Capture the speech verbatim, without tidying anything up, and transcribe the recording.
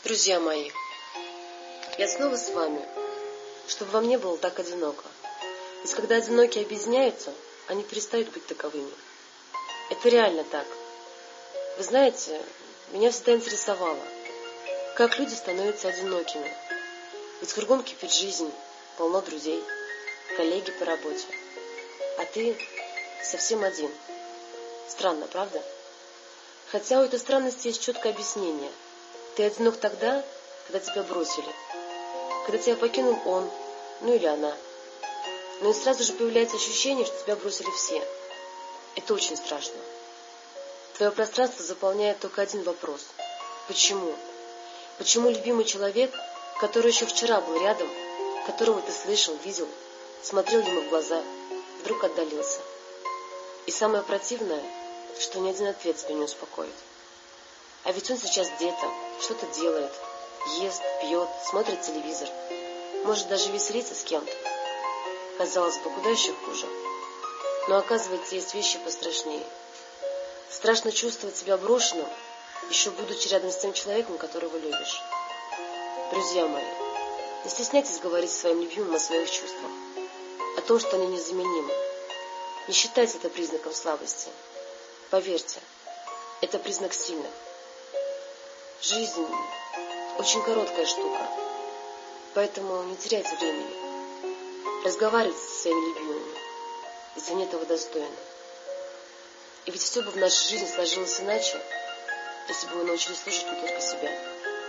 Друзья мои, я снова с вами, чтобы вам не было так одиноко. Ведь когда одинокие объединяются, они перестают быть таковыми. Это реально так. Вы знаете, меня всегда интересовало, как люди становятся одинокими. Ведь кругом кипит жизнь, полно друзей, коллеги по работе. А ты совсем один. Странно, правда? Хотя у этой странности есть четкое объяснение. Ты одинок тогда, когда тебя бросили, когда тебя покинул он, ну или она. Но и сразу же появляется ощущение, что тебя бросили все. Это очень страшно. Твое пространство заполняет только один вопрос. Почему? Почему любимый человек, который еще вчера был рядом, которого ты слышал, видел, смотрел ему в глаза, вдруг отдалился? И самое противное, что ни один ответ тебя не успокоит. А ведь он сейчас где-то, что-то делает, ест, пьет, смотрит телевизор, может даже веселиться с кем-то. Казалось бы, куда еще хуже. Но оказывается, есть вещи пострашнее. Страшно чувствовать себя брошенным, еще будучи рядом с тем человеком, которого любишь. Друзья мои, не стесняйтесь говорить своим любимым о своих чувствах, о том, что они незаменимы. Не считайте это признаком слабости. Поверьте, это признак сильных. Жизнь очень короткая штука, поэтому не теряйте времени. Разговаривайте со своими любимыми, если они этого достойны. И ведь все бы в нашей жизни сложилось иначе, если бы вы научились слушать не только себя.